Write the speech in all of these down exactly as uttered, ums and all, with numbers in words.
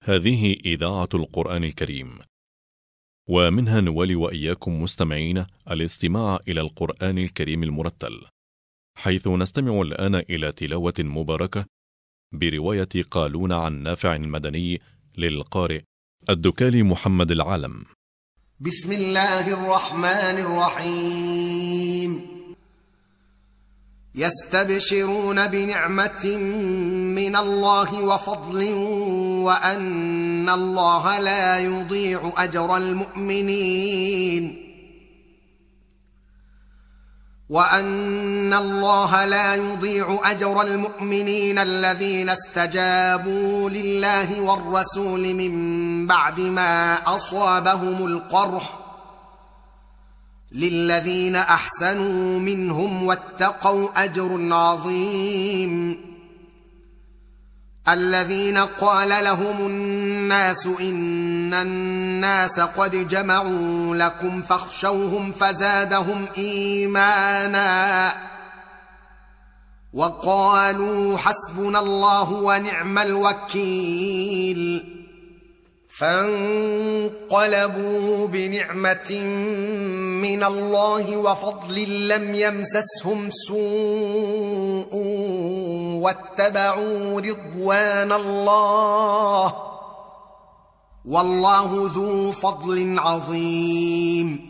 هذه إذاعة القرآن الكريم، ومنها نولي وإياكم مستمعين الاستماع إلى القرآن الكريم المرتل، حيث نستمع الآن إلى تلاوة مباركة برواية قالون عن نافع المدني للقارئ الدكالي محمد العالم. بسم الله الرحمن الرحيم. يستبشرون بنعمة من الله وفضل وأن الله لا يضيع أجر المؤمنين وأن الله لا يضيع أجر المؤمنين الذين استجابوا لله والرسول من بعد ما أصابهم القرح للذين أحسنوا منهم واتقوا أجر عظيم. الذين قال لهم الناس إن الناس قد جمعوا لكم فاخشوهم فزادهم إيمانا وقالوا حسبنا الله ونعم الوكيل. فانقلبوا بنعمة من الله وفضل لم يمسسهم سوء واتبعوا رضوان الله والله ذو فضل عظيم.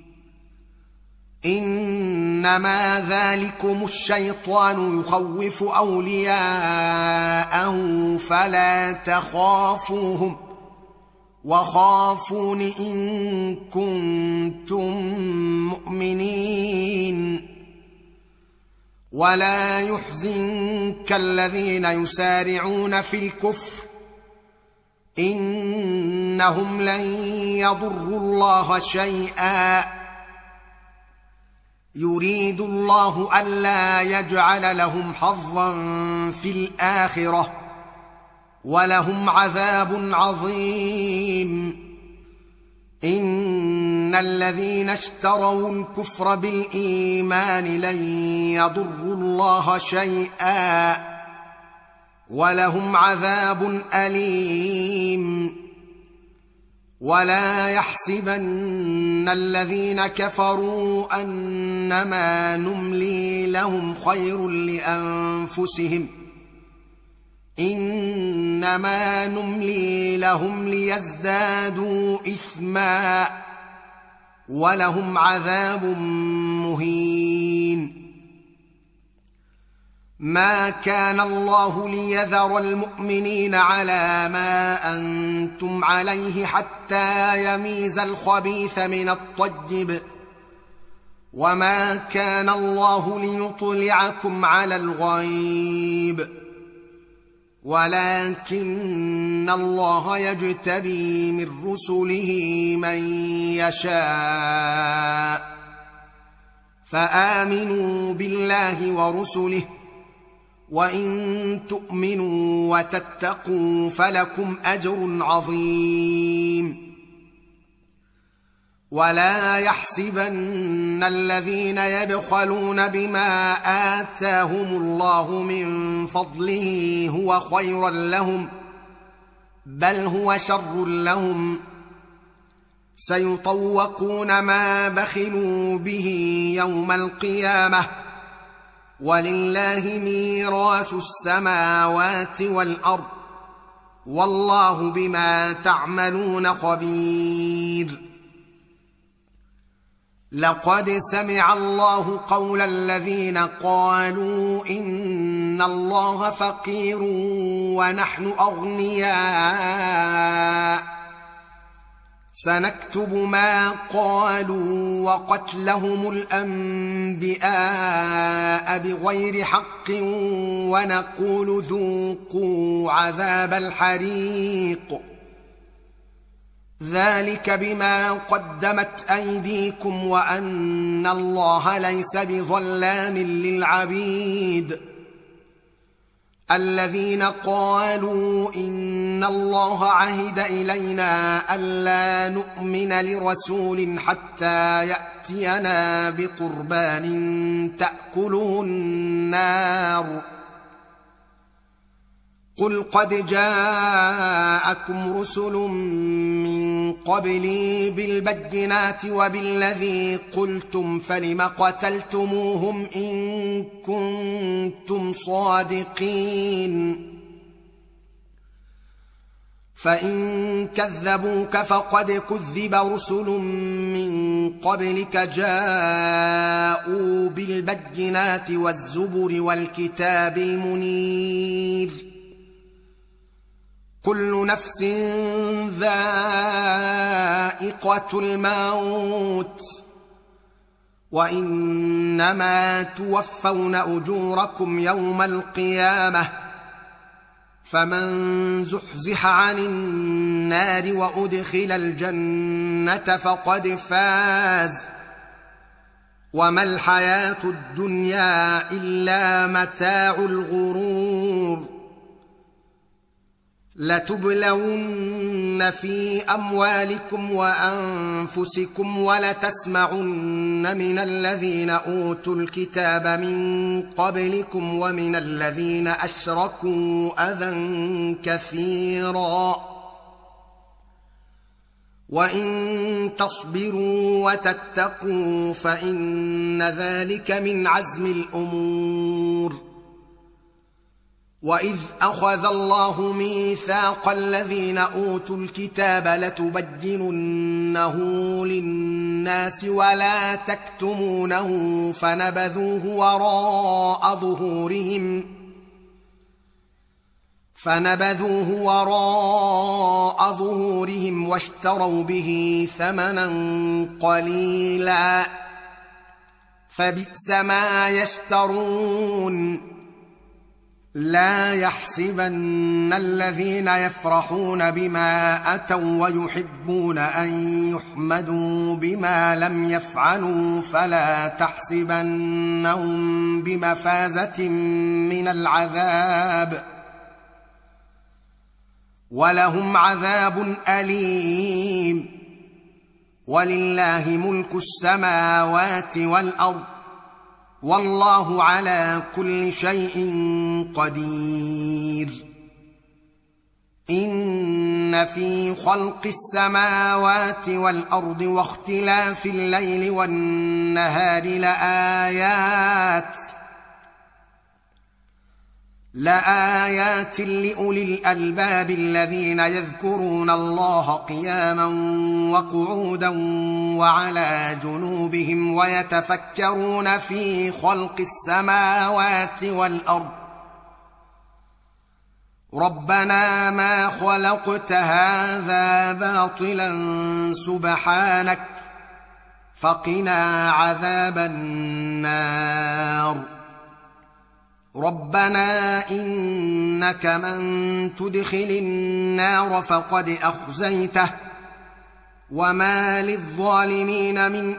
إنما ذلكم الشيطان يخوف أولياءه فلا تخافوهم وخافون إن كنتم مؤمنين. ولا يحزنك الذين يسارعون في الكفر إنهم لن يضروا الله شيئا يريد الله ألا يجعل لهم حظا في الآخرة ولهم عذاب عظيم. إن الذين اشتروا الكفر بالإيمان لن يضروا الله شيئا ولهم عذاب أليم. ولا يحسبن الذين كفروا أنما نملي لهم خير لأنفسهم إنما نملي لهم ليزدادوا إثما ولهم عذاب مهين. ما كان الله ليذر المؤمنين على ما أنتم عليه حتى يميز الخبيث من الطيب وما كان الله ليطلعكم على الغيب ولكن الله يجتبي من رسله من يشاء فآمنوا بالله ورسله وإن تؤمنوا وتتقوا فلكم أجر عظيم. ولا يحسبن الذين يبخلون بما آتاهم الله من فضله هو خيرا لهم بل هو شر لهم سيطوقون ما بخلوا به يوم القيامة ولله ميراث السماوات والأرض والله بما تعملون خبير. لقد سمع الله قول الذين قالوا إن الله فقير ونحن أغنياء سنكتب ما قالوا وقتلهم الأنبياء بغير حق ونقول ذوقوا عذاب الحريق ذلك بما قدمت أيديكم وأن الله ليس بظلام للعبيد. الذين قالوا إن الله عهد إلينا ألا نؤمن لرسول حتى يأتينا بقربان تأكله النار قل قد جاءكم رسل من قبلي بالبينات وبالذي قلتم فلم قتلتموهم إن كنتم صادقين فإن كذبوك فقد كذب رسل من قبلك جاءوا بالبينات والزبر والكتاب المنير كل نفس ذائقة الموت وإنما توفون أجوركم يوم القيامة فمن زحزح عن النار وأدخل الجنة فقد فاز وما الحياة الدنيا إلا متاع الغرور لتبلون في أموالكم وأنفسكم ولتسمعن من الذين أوتوا الكتاب من قبلكم ومن الذين أشركوا أذى كثيرا وإن تصبروا وتتقوا فإن ذلك من عزم الأمور وإذ أخذ الله ميثاق الذين أوتوا الكتاب لتبيننه للناس ولا تكتمونه فنبذوه وراء ظهورهم فنبذوه وراء ظهورهم واشتروا به ثمنا قليلا فبئس ما يشترون لا يحسبن الذين يفرحون بما أتوا ويحبون أن يحمدوا بما لم يفعلوا فلا تحسبنهم بمفازة من العذاب ولهم عذاب أليم ولله ملك السماوات والأرض والله على كل شيء قدير إن في خلق السماوات والأرض واختلاف الليل والنهار لآيات لآيات لأولي الألباب الذين يذكرون الله قياما وقعودا وعلى جنوبهم ويتفكرون في خلق السماوات والأرض ربنا ما خلقت هذا باطلا سبحانك فقنا عذاب النار ربنا إنك من تدخل النار فقد أخزيته وما للظالمين من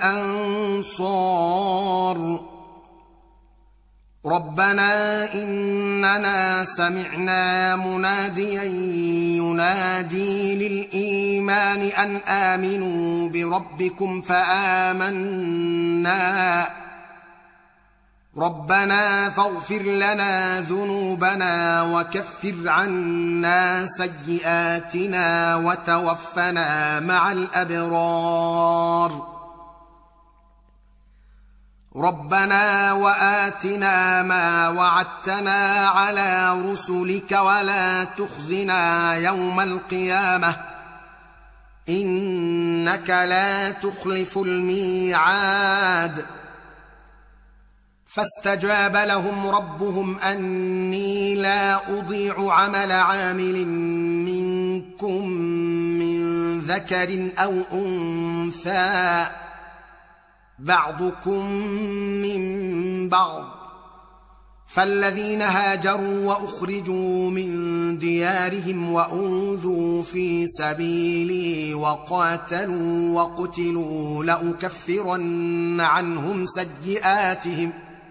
أنصار ربنا إننا سمعنا مناديا ينادي للإيمان أن آمنوا بربكم فآمنا ربنا فاغفر لنا ذنوبنا وكفر عنا سيئاتنا وتوفنا مع الأبرار ربنا وآتنا ما وعدتنا على رسلك ولا تخزنا يوم القيامة إنك لا تخلف الميعاد فاستجاب لهم ربهم أني لا أضيع عمل عامل منكم من ذكر أو أنثى بعضكم من بعض فالذين هاجروا وأخرجوا من ديارهم وأوذوا في سبيلي وقاتلوا وقتلوا لأكفرن عنهم سيئاتهم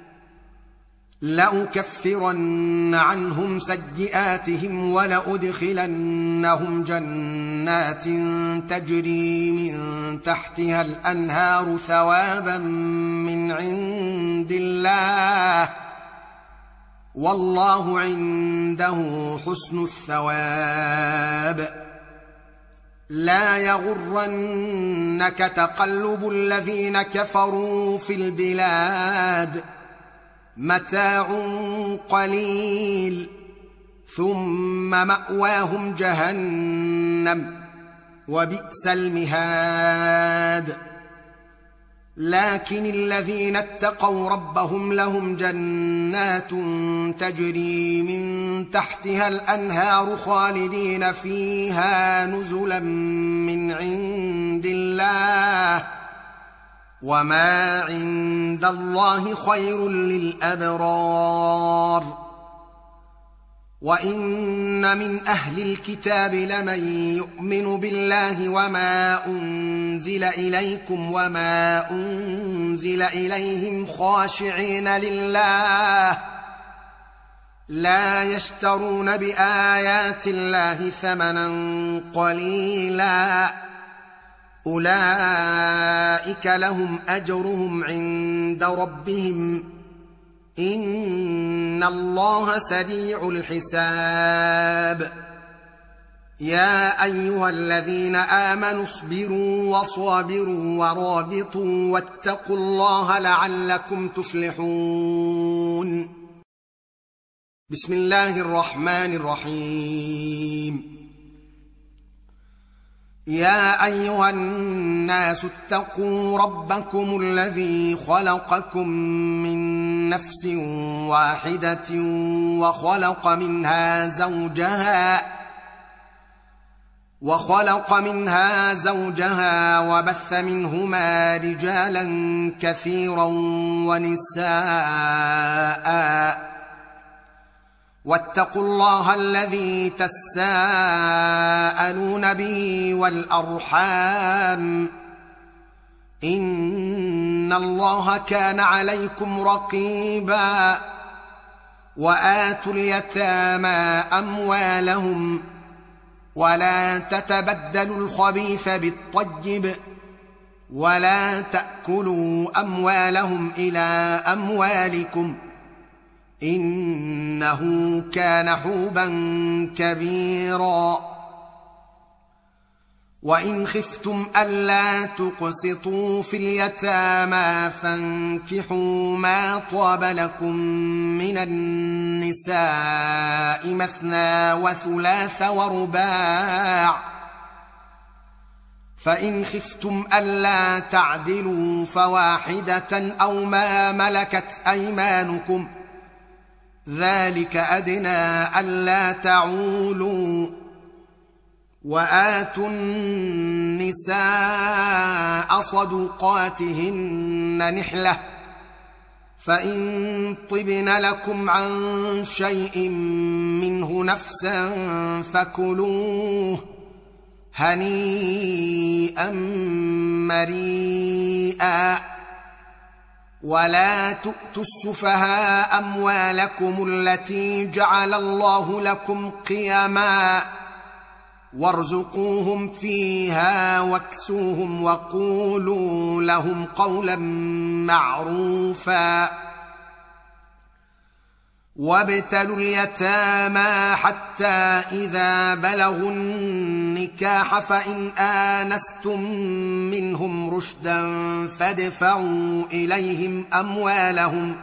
لأكفرن عنهم سيئاتهم ولأدخلنهم جنات تجري من تحتها الأنهار ثوابا من عند الله والله عنده حسن الثواب. لا يغرنك تقلب الذين كفروا في البلاد، متاع قليل ثم مأواهم جهنم وبئس المهاد. لكن الذين اتقوا ربهم لهم جنات تجري من تحتها الأنهار خالدين فيها نزلا من عند الله، وما عند الله خير للأبرار. وإن من أهل الكتاب لمن يؤمن بالله وما أنزل إليكم وما أنزل إليهم خاشعين لله لا يشترون بآيات الله ثمنا قليلا، أولئك لهم أجرهم عند ربهم إن الله سريع الحساب. يا أيها الذين آمنوا اصبروا وصابروا ورابطوا واتقوا الله لعلكم تفلحون. بسم الله الرحمن الرحيم. يا أيها الناس اتقوا ربكم الذي خلقكم من نفس واحدة وخلق منها زوجها وخلق منها زوجها وبث منهما رجالا كثيرا ونساء، واتقوا الله الذي تساءلون به والأرحام إن الله كان عليكم رقيبا. وآتوا اليتامى أموالهم ولا تتبدلوا الخبيث بالطيب ولا تأكلوا أموالهم إلى أموالكم إنه كان حوبا كبيرا. وإن خفتم ألا تقسطوا في اليتامى فانكحوا ما طاب لكم من النساء مثنى وثلاث ورباع، فإن خفتم ألا تعدلوا فواحدة أو ما ملكت أيمانكم ذلك أدنى ألا تعولوا. وآتوا النساء صدقاتهن نحلة، فإن طبن لكم عن شيء منه نفسا فكلوه هنيئا مريئا. ولا تؤتوا السفهاء أموالكم التي جعل الله لكم قياما وارزقوهم فيها واكسوهم وقولوا لهم قولا معروفا. وابتلوا اليتامى حتى إذا بلغوا النكاح فإن آنستم منهم رشدا فادفعوا إليهم أموالهم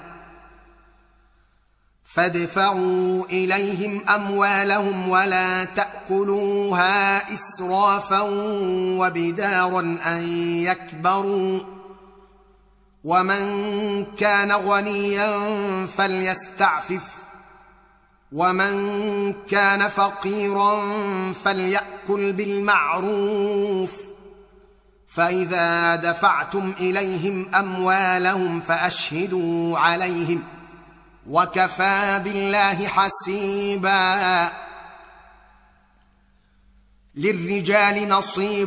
فادفعوا إليهم أموالهم ولا تأكلوها إسرافا وبدارا أن يكبروا. ومن كان غنيا فليستعفف ومن كان فقيرا فليأكل بالمعروف. فإذا دفعتم إليهم أموالهم فأشهدوا عليهم وكفى بالله حسيبا. للرجال نصيب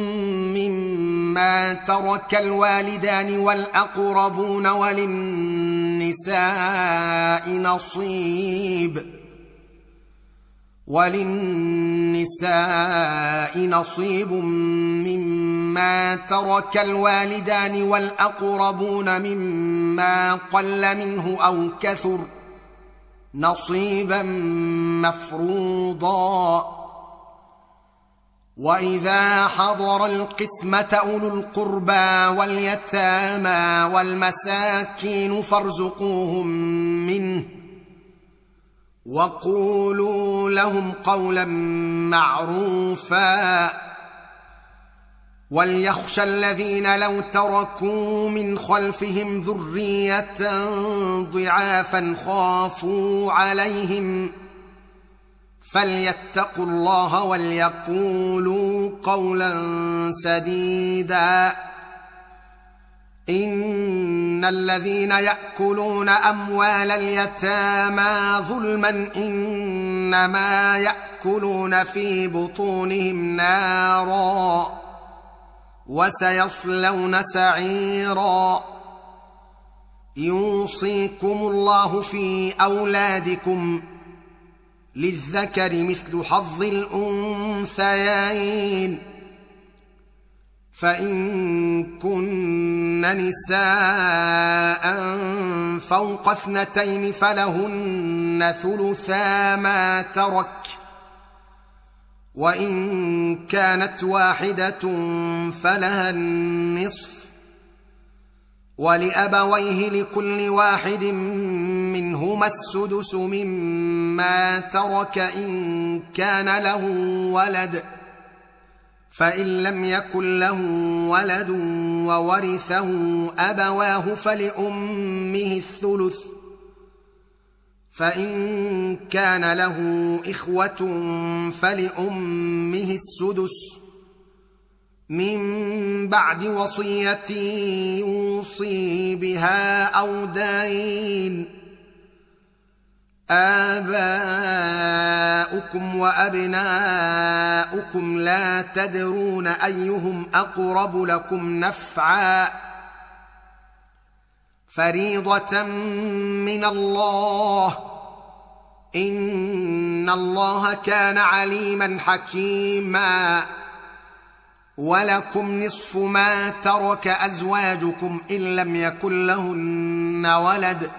مما ترك الوالدان والأقربون وللنساء نصيب وللنساء نصيب مما ترك الوالدان والأقربون مما قل منه أو كثر نصيبا مفروضا. واذا حضر القسمه اولو القربى واليتامى والمساكين فارزقوهم منه وقولوا لهم قولا معروفا. وليخشى الذين لو تركوا من خلفهم ذريه ضعافا خافوا عليهم فليتقوا الله وليقولوا قولا سديدا. ان الذين ياكلون اموال اليتامى ظلما انما ياكلون في بطونهم نارا وسيصلون سعيرا. يوصيكم الله في اولادكم للذكر مثل حظ الانثيين. فان كن نساء فوق اثنتين فلهن ثلثا ما ترك، وان كانت واحده فلها النصف، ولابويه لكل واحد منهما السدس مما ترك ان كان له ولد، فان لم يكن له ولد وورثه ابواه فلامه الثلث، فان كان له اخوه فلامه السدس من بعد وصيه يوصي بها او دين. آباؤكم وأبناؤكم لا تدرون أيهم أقرب لكم نفعا، فريضة من الله، إن الله كان عليما حكيما. ولكم نصف ما ترك أزواجكم إن لم يكن لهن ولد،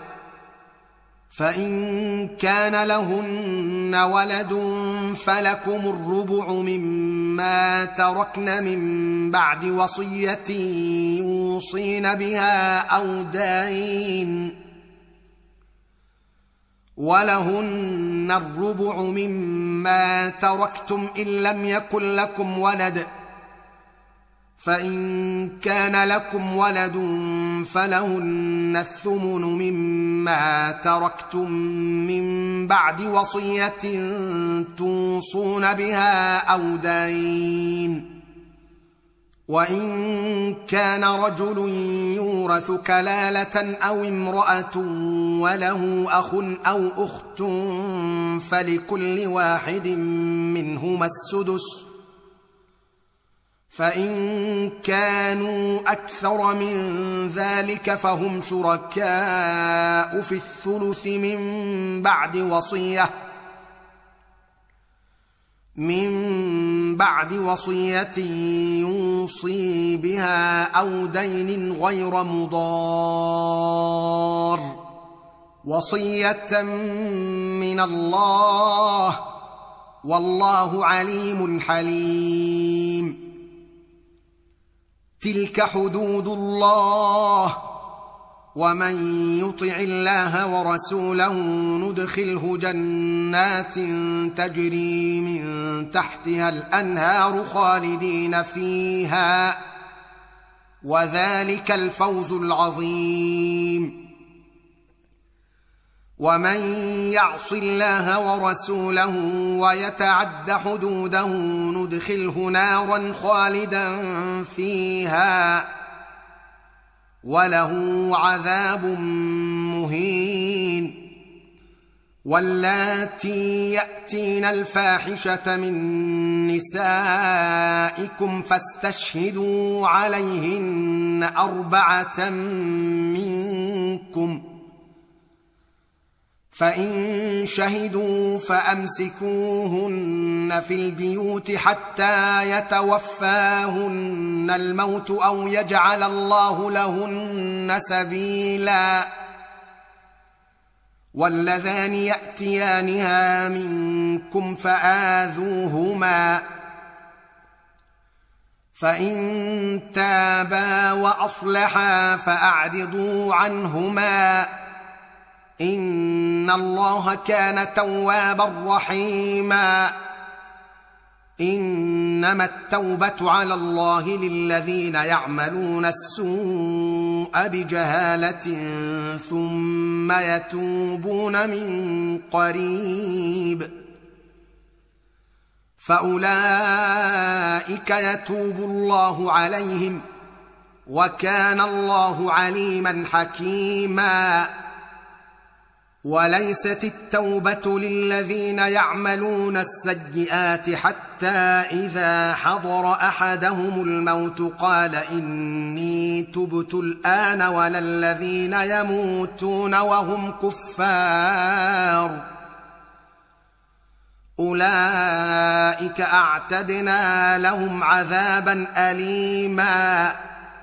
فإن كان لهن ولد فلكم الربع مما تركن من بعد وصية يوصين بها أو دين، ولهن الربع مما تركتم إن لم يكن لكم ولد، فإن كان لكم ولد فلهن الثمن مما تركتم من بعد وصية توصون بها أو دين. وإن كان رجل يورث كلالة أو امرأة وله أخ أو أخت فلكل واحد منهما السدس، فإن كانوا أكثر من ذلك فهم شركاء في الثلث من بعد وصية من بعد وصية يوصي بها أو دين غير مضار، وصية من الله، والله عليم حليم. تلك حدود الله، ومن يطع الله ورسوله ندخله جنات تجري من تحتها الأنهار خالدين فيها، وذلك الفوز العظيم. ومن يعص الله ورسوله ويتعد حدوده ندخله نارا خالدا فيها وله عذاب مهين. واللاتي يأتين الفاحشة من نسائكم فاستشهدوا عليهن أربعة منكم، فإن شهدوا فأمسكوهن في البيوت حتى يتوفاهن الموت أو يجعل الله لهن سبيلا، واللذان يأتيانها منكم فآذوهما فإن تابا وأصلحا فأعرضوا عنهما إن الله كان توابا رحيما. إنما التوبة على الله للذين يعملون السوء بجهالة ثم يتوبون من قريب فأولئك يتوب الله عليهم وكان الله عليما حكيما. وليست التوبة للذين يعملون السيئات حتى إذا حضر أحدهم الموت قال إني تبت الآن ولا الذين يموتون وهم كفار أولئك أعتدنا لهم عذابا أليما.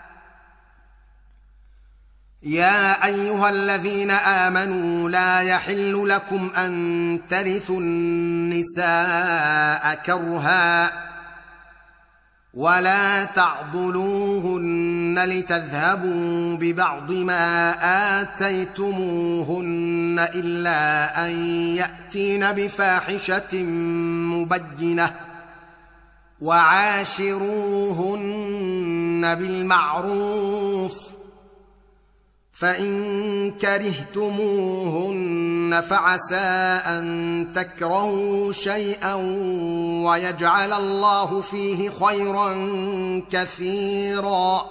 يا أيها الذين آمنوا لا يحل لكم أن ترثوا النساء كرها ولا تعضلوهن لتذهبوا ببعض ما آتيتموهن إلا أن يأتين بفاحشة مبينة وعاشروهن بالمعروف فإن كرهتموهن فعسى أن تكرهوا شيئا ويجعل الله فيه خيرا كثيرا.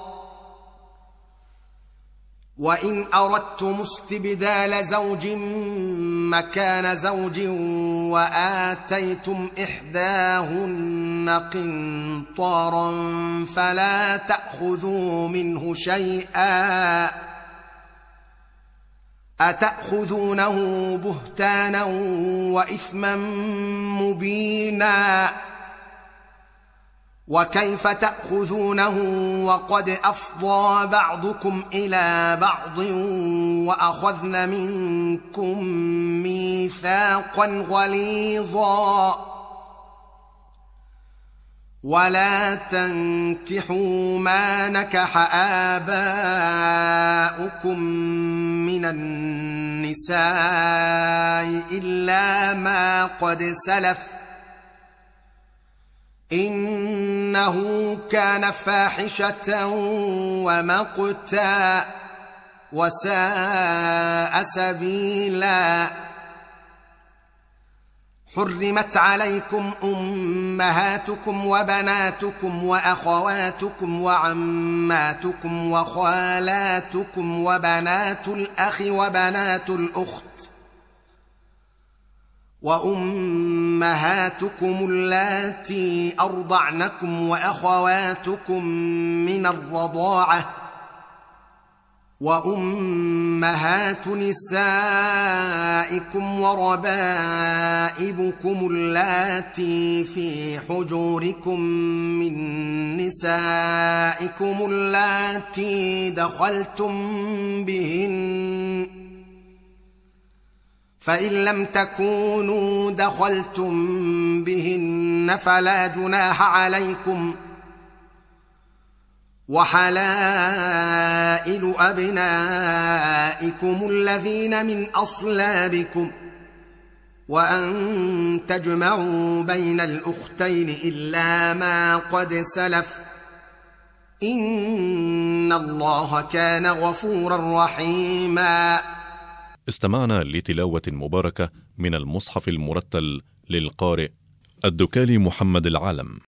وإن أردتم استبدال زوج مكان زوج وآتيتم إحداهن قنطارا فلا تأخذوا منه شيئا أتأخذونه بهتانا وإثما مبينا. وكيف تأخذونه وقد أفضى بعضكم إلى بعض وأخذن منكم ميثاقا غليظا. ولا تنكحوا ما نكح آباؤكم من النساء إلا ما قد سلف إنه كان فاحشة ومقتا وساء سبيلا. حرمت عليكم أمهاتكم وبناتكم وأخواتكم وعماتكم وخالاتكم وبنات الأخ وبنات الأخت وأمهاتكم اللاتي أرضعنكم وأخواتكم من الرضاعة وأمهات نسائكم وربائبكم اللاتي في حجوركم من نسائكم اللاتي دخلتم بهن فإن لم تكونوا دخلتم بهن فلا جناح عليكم وحلائل أبنائكم الذين من أصلابكم وأن تجمعوا بين الأختين إلا ما قد سلف إن الله كان غفورا رحيما. استمعنا لتلاوة مباركة من المصحف المرتل للقارئ الدكالي محمد العالم.